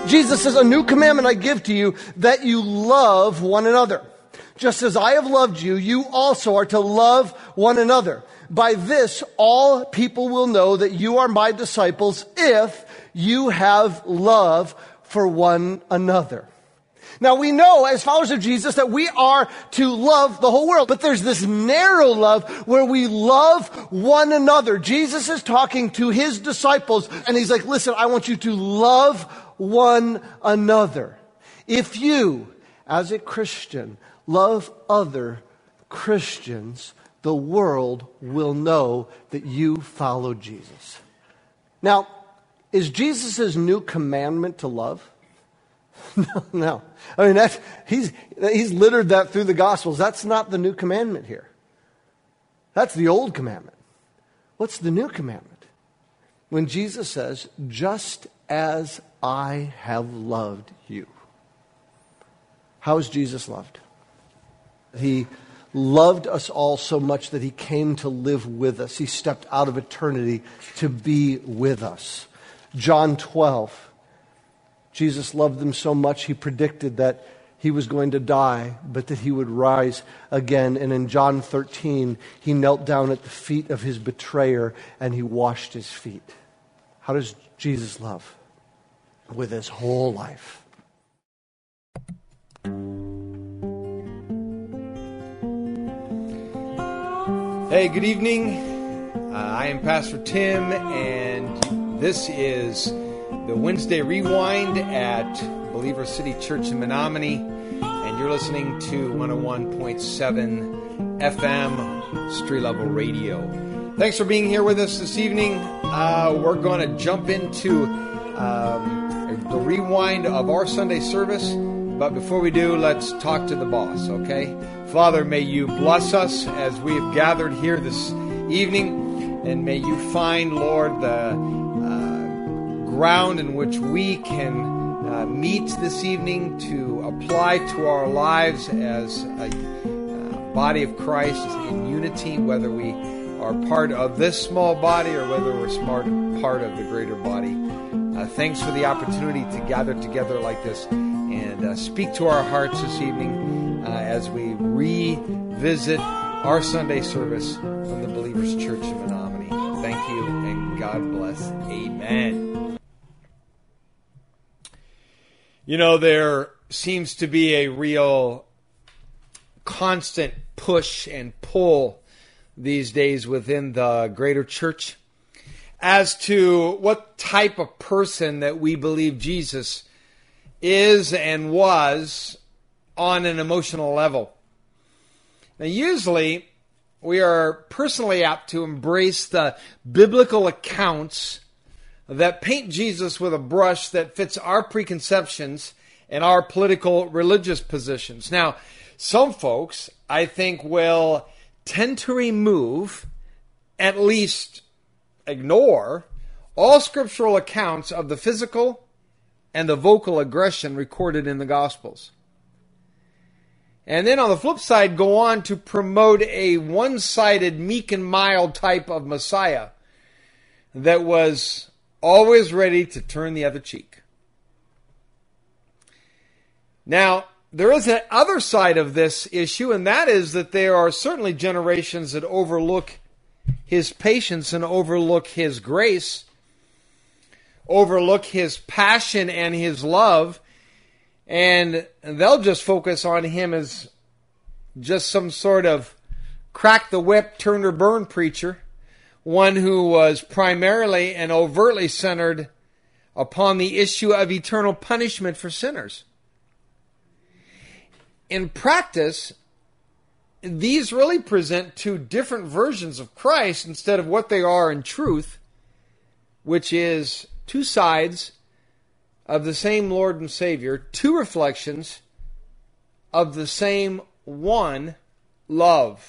Jesus says, a new commandment I give to you, that you love one another. Just as I have loved you, you also are to love one another. By this, all people will know that you are my disciples if you have love for one another. Now we know as followers of Jesus that we are to love the whole world, but there's this narrow love where we love one another. Jesus is talking to his disciples and he's like, listen, I want you to love one another. If you, as a Christian, love other Christians, the world will know that you follow Jesus. Now, is Jesus' new commandment to love? No. I mean, he's littered that through the Gospels. That's not the new commandment here. That's the old commandment. What's the new commandment? When Jesus says, just as I have loved you. How is Jesus loved? He loved us all so much that he came to live with us. He stepped out of eternity to be with us. John 12. Jesus loved them so much, he predicted that he was going to die, but that he would rise again. And in John 13, he knelt down at the feet of his betrayer and he washed his feet. How does Jesus love? With his whole life. Hey, good evening. I am Pastor Tim, and this is the Wednesday Rewind at Believer City Church in Menominee, and you're listening to 101.7 FM Street Level Radio. Thanks for being here with us this evening. We're going to jump into the rewind of our Sunday service, but before we do, let's talk to the boss, okay? Father, may you bless us as we have gathered here this evening, and may you find, Lord, the ground in which we can meet this evening to apply to our lives as a body of Christ in unity, whether we are part of this small body or whether we're part of the greater body. Thanks for the opportunity to gather together like this and speak to our hearts this evening as we revisit our Sunday service from the Believers Church in Menominee. Thank you and God bless. Amen. You know, there seems to be a real constant push and pull these days within the greater church as to what type of person that we believe Jesus is and was on an emotional level. Now, usually, we are personally apt to embrace the biblical accounts that paint Jesus with a brush that fits our preconceptions and our political religious positions. Now, some folks, I think, will tend to remove, at least ignore, all scriptural accounts of the physical and the vocal aggression recorded in the Gospels. And then on the flip side, go on to promote a one-sided, meek and mild type of Messiah that was always ready to turn the other cheek. Now, there is an other side of this issue, and that is that there are certainly generations that overlook his patience and overlook his grace, overlook his passion and his love, and they'll just focus on him as just some sort of crack the whip, turn or burn preacher, one who was primarily and overtly centered upon the issue of eternal punishment for sinners. In practice, these really present two different versions of Christ instead of what they are in truth, which is two sides of the same Lord and Savior, two reflections of the same one love.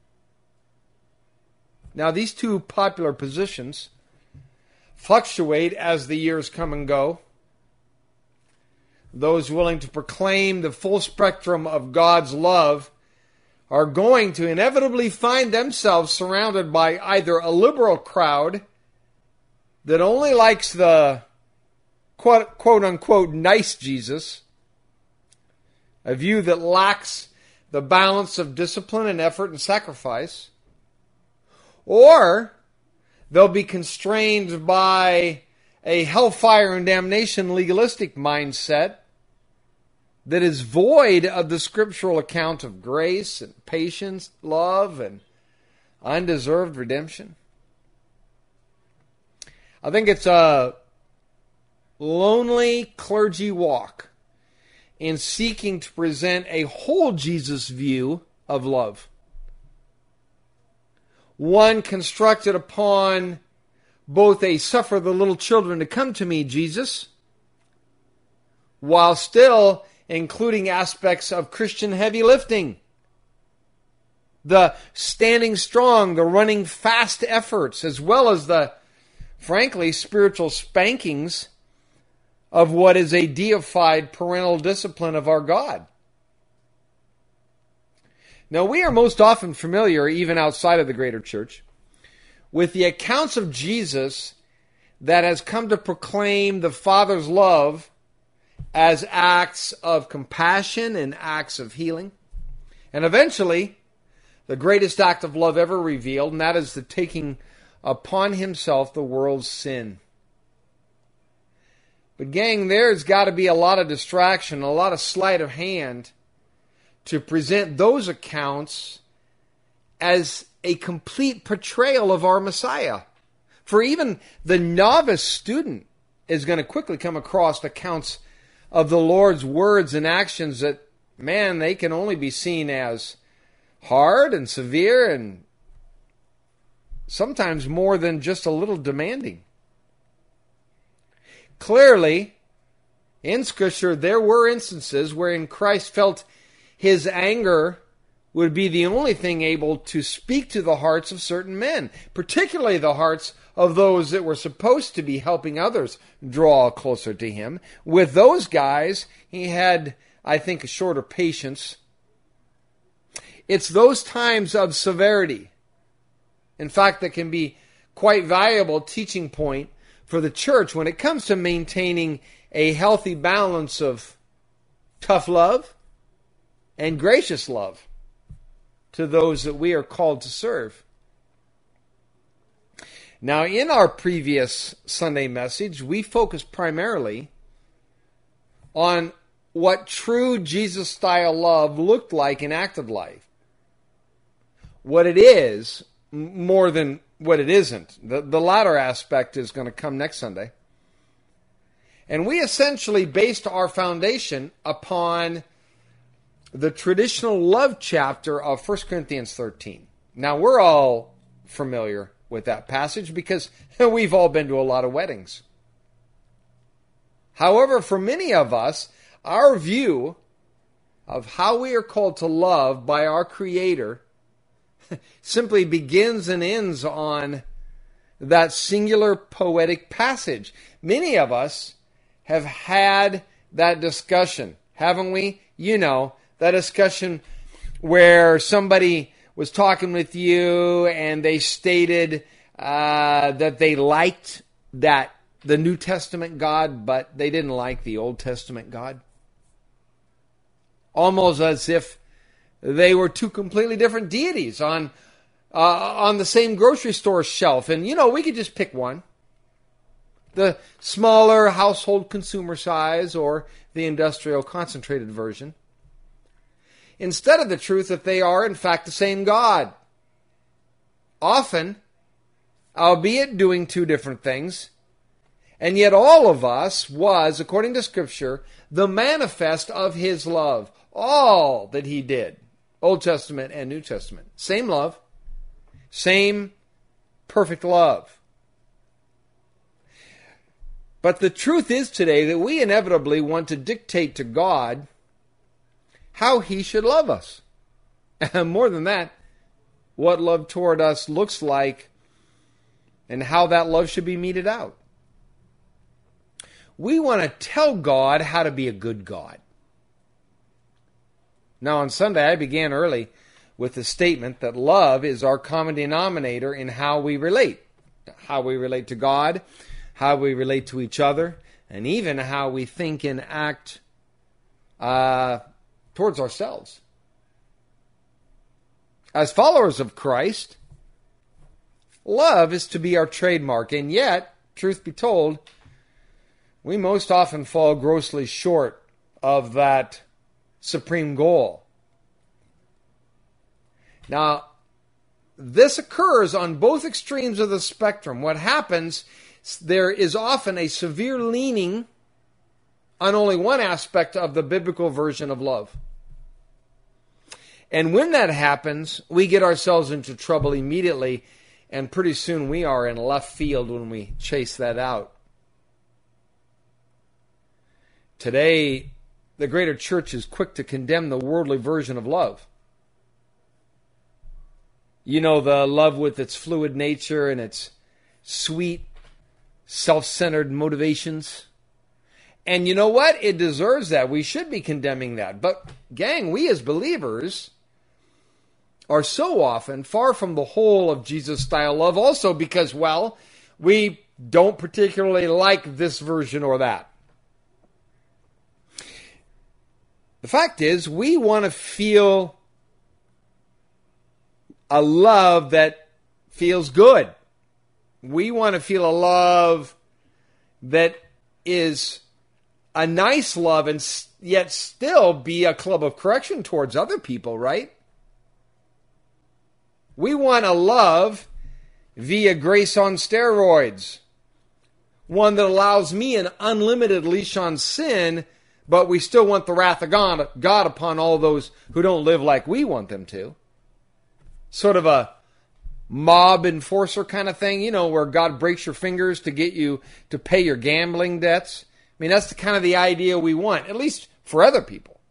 Now, these two popular positions fluctuate as the years come and go. Those willing to proclaim the full spectrum of God's love are going to inevitably find themselves surrounded by either a liberal crowd that only likes the quote unquote nice Jesus, a view that lacks the balance of discipline and effort and sacrifice, or they'll be constrained by a hellfire and damnation legalistic mindset that is void of the scriptural account of grace and patience, love, and undeserved redemption. I think it's a lonely clergy walk in seeking to present a whole Jesus view of love. One constructed upon both a suffer the little children to come to me, Jesus, while still including aspects of Christian heavy lifting. The standing strong, the running fast efforts, as well as the, frankly, spiritual spankings of what is a deified parental discipline of our God. Now, we are most often familiar, even outside of the greater church, with the accounts of Jesus that has come to proclaim the Father's love as acts of compassion and acts of healing. And eventually, the greatest act of love ever revealed, and that is the taking upon himself the world's sin. But gang, there's got to be a lot of distraction, a lot of sleight of hand to present those accounts as a complete portrayal of our Messiah. For even the novice student is going to quickly come across accounts of the Lord's words and actions that, man, they can only be seen as hard and severe and sometimes more than just a little demanding. Clearly, in Scripture, there were instances wherein Christ felt his anger would be the only thing able to speak to the hearts of certain men, particularly the hearts of those that were supposed to be helping others draw closer to him. With those guys, he had, I think, a shorter patience. It's those times of severity, in fact, that can be quite valuable teaching point for the church when it comes to maintaining a healthy balance of tough love and gracious love to those that we are called to serve. Now, in our previous Sunday message, we focused primarily on what true Jesus-style love looked like in active life. What it is, more than what it isn't. The latter aspect is going to come next Sunday. And we essentially based our foundation upon the traditional love chapter of 1 Corinthians 13. Now, we're all familiar with that passage because we've all been to a lot of weddings. However, for many of us, our view of how we are called to love by our Creator simply begins and ends on that singular poetic passage. Many of us have had that discussion, haven't we? You know, that discussion where somebody was talking with you and they stated that they liked the New Testament God, but they didn't like the Old Testament God. Almost as if they were two completely different deities on the same grocery store shelf. And, you know, we could just pick one. The smaller household consumer size or the industrial concentrated version. Instead of the truth that they are, in fact, the same God. Often, albeit doing two different things, and yet all of us was, according to Scripture, the manifest of His love. All that He did, Old Testament and New Testament. Same love, same perfect love. But the truth is today that we inevitably want to dictate to God how He should love us. And more than that, what love toward us looks like and how that love should be meted out. We want to tell God how to be a good God. Now on Sunday I began early with the statement that love is our common denominator in how we relate. How we relate to God, how we relate to each other, and even how we think and act towards ourselves. As followers of Christ, love is to be our trademark, and yet, truth be told, we most often fall grossly short of that supreme goal. Now, this occurs on both extremes of the spectrum. What happens, there is often a severe leaning on only one aspect of the biblical version of love. And when that happens, we get ourselves into trouble immediately, and pretty soon we are in left field when we chase that out. Today, the greater church is quick to condemn the worldly version of love. You know, the love with its fluid nature and its sweet, self-centered motivations. And you know what? It deserves that. We should be condemning that. But, gang, we as believers are so often far from the whole of Jesus-style love also because, well, we don't particularly like this version or that. The fact is, we want to feel a love that feels good. We want to feel a love that is a nice love and yet still be a club of correction towards other people, right? We want a love via grace on steroids. One that allows me an unlimited leash on sin, but we still want the wrath of God upon all those who don't live like we want them to. Sort of a mob enforcer kind of thing, you know, where God breaks your fingers to get you to pay your gambling debts. I mean, that's the kind of the idea we want, at least for other people.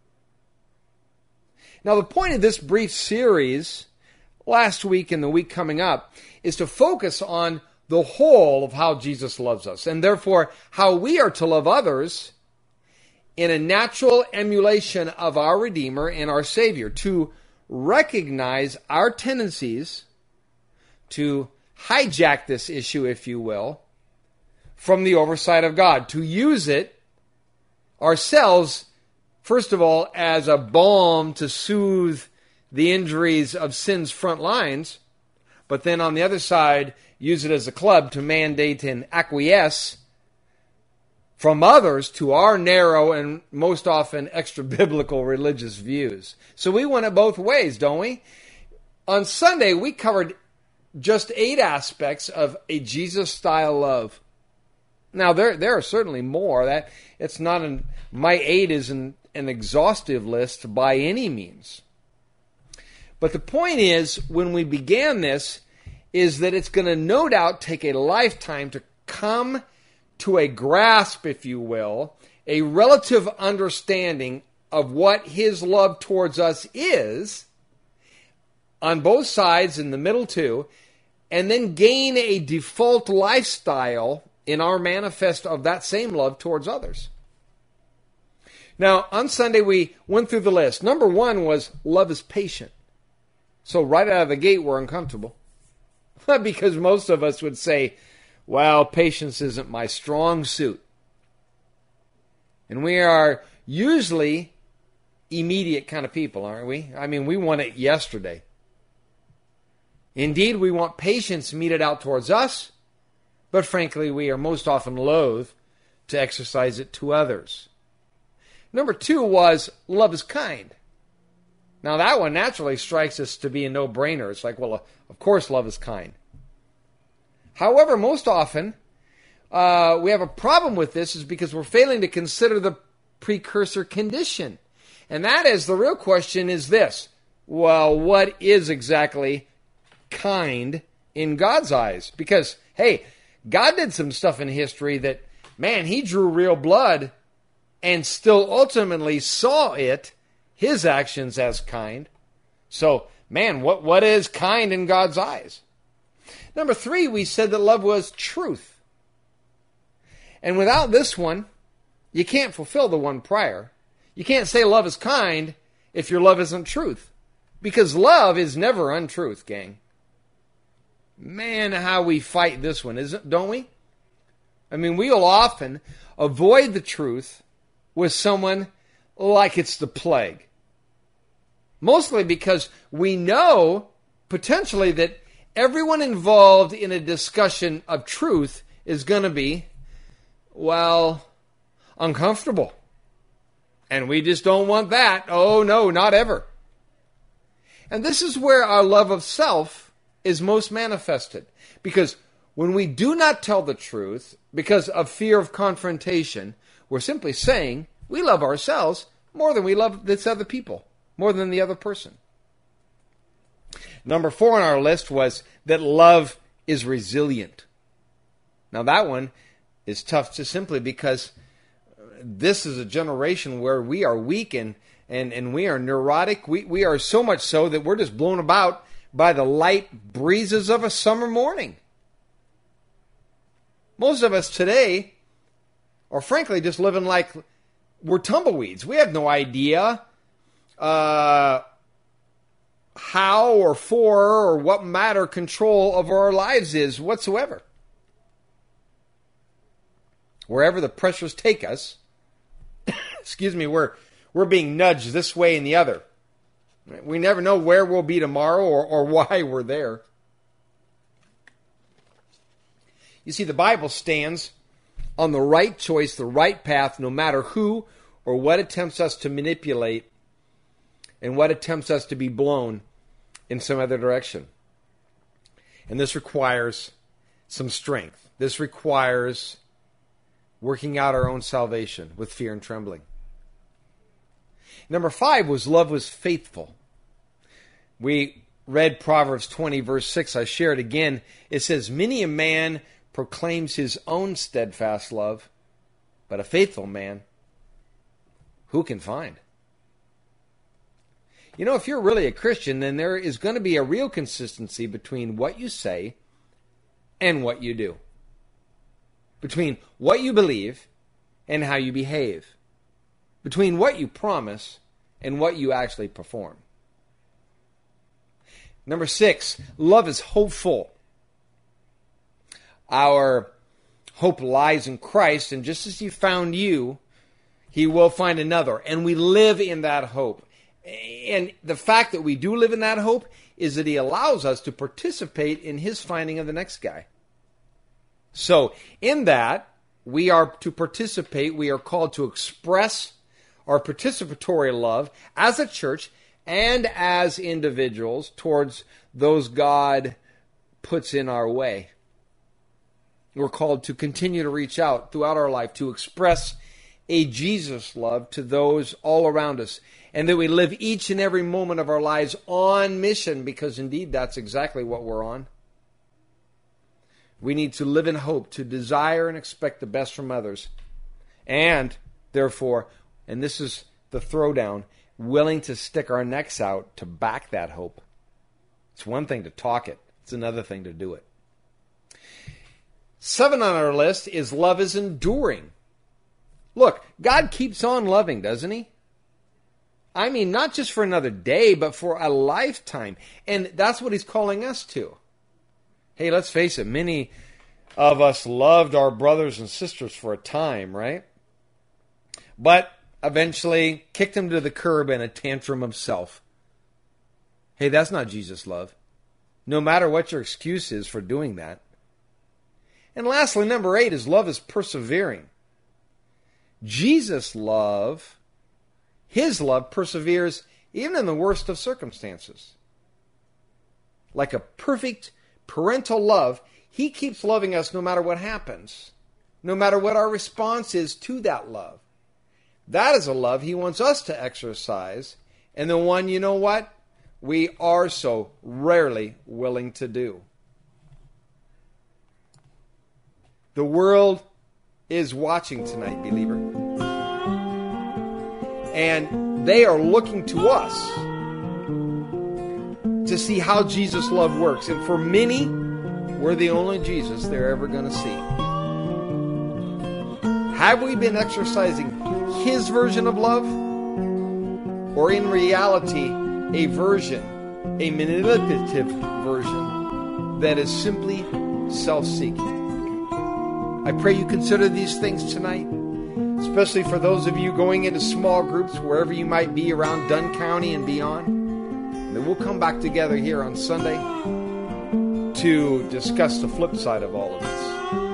Now, the point of this brief series, last week and the week coming up, is to focus on the whole of how Jesus loves us, and therefore how we are to love others in a natural emulation of our Redeemer and our Savior, to recognize our tendencies to hijack this issue, if you will, from the oversight of God, to use it ourselves, first of all, as a balm to soothe the injuries of sin's front lines, but then on the other side, use it as a club to mandate and acquiesce from others to our narrow and most often extra-biblical religious views. So we want it both ways, don't we? On Sunday, we covered just 8 aspects of a Jesus-style love. Now, there are certainly more. That it's not my 8 isn't an exhaustive list by any means. But the point is, when we began this, is that it's going to no doubt take a lifetime to come to a grasp, if you will, a relative understanding of what His love towards us is, on both sides, in the middle too, and then gain a default lifestyle in our manifest of that same love towards others. Now, on Sunday we went through the list. Number 1 was love is patient. So right out of the gate we're uncomfortable. Because most of us would say, well, patience isn't my strong suit. And we are usually immediate kind of people, aren't we? I mean, we want it yesterday. Indeed, we want patience meted out towards us, but frankly, we are most often loath to exercise it to others. Number 2 was love is kind. Now, that one naturally strikes us to be a no-brainer. It's like, well, of course love is kind. However, most often, we have a problem with this is because we're failing to consider the precursor condition. And that is, the real question is this. Well, what is exactly kind in God's eyes? Because, hey, God did some stuff in history that, man, He drew real blood and still ultimately saw His actions as kind. So, man, what is kind in God's eyes? Number 3, we said that love was truth. And without this one, you can't fulfill the one prior. You can't say love is kind if your love isn't truth. Because love is never untruth, gang. Man, how we fight this one, don't we? I mean, we'll often avoid the truth with someone like it's the plague. Mostly because we know potentially that everyone involved in a discussion of truth is going to be, well, uncomfortable. And we just don't want that. Oh, no, not ever. And this is where our love of self is most manifested. Because when we do not tell the truth because of fear of confrontation, we're simply saying we love ourselves more than we love this other people, more than the other person. Number 4 on our list was that love is resilient. Now that one is tough just simply because this is a generation where we are weak and we are neurotic. We are so much so that we're just blown about by the light breezes of a summer morning. Most of us today are frankly just living like we're tumbleweeds. We have no idea how or for or what matter control of our lives is whatsoever. Wherever the pressures take us, we're being nudged this way and the other. We never know where we'll be tomorrow or why we're there. You see, the Bible stands on the right choice, the right path, no matter who or what attempts us to manipulate and what attempts us to be blown in some other direction. And this requires some strength. This requires working out our own salvation with fear and trembling. Number 5 was love was faithful. We read Proverbs 20, verse 6. I share it again. It says, many a man proclaims his own steadfast love, but a faithful man, who can find? You know, if you're really a Christian, then there is going to be a real consistency between what you say and what you do. Between what you believe and how you behave. Between what you promise and what you actually perform. Number 6, love is hopeful. Our hope lies in Christ, and just as He found you, He will find another. And we live in that hope. And the fact that we do live in that hope is that He allows us to participate in His finding of the next guy. So, in that, we are to participate, we are called to express our participatory love as a church and as individuals towards those God puts in our way. We're called to continue to reach out throughout our life to express a Jesus love to those all around us. And that we live each and every moment of our lives on mission, because indeed that's exactly what we're on. We need to live in hope, to desire and expect the best from others. And, therefore, and this is the throwdown, willing to stick our necks out to back that hope. It's one thing to talk it. It's another thing to do it. 7 on our list is love is enduring. Look, God keeps on loving, doesn't He? I mean, not just for another day, but for a lifetime. And that's what He's calling us to. Hey, let's face it, many of us loved our brothers and sisters for a time, right? But eventually kicked them to the curb in a tantrum of self. Hey, that's not Jesus' love. No matter what your excuse is for doing that. And lastly, number 8 is love is persevering. Jesus' love, His love perseveres even in the worst of circumstances. Like a perfect parental love, He keeps loving us no matter what happens, no matter what our response is to that love. That is a love He wants us to exercise, and the one, you know what, we are so rarely willing to do. The world is watching tonight, believer. And they are looking to us to see how Jesus' love works. And for many, we're the only Jesus they're ever going to see. Have we been exercising His version of love? Or in reality, a version, a manipulative version that is simply self-seeking? I pray you consider these things tonight, especially for those of you going into small groups, wherever you might be around Dunn County and beyond. And then we'll come back together here on Sunday to discuss the flip side of all of this.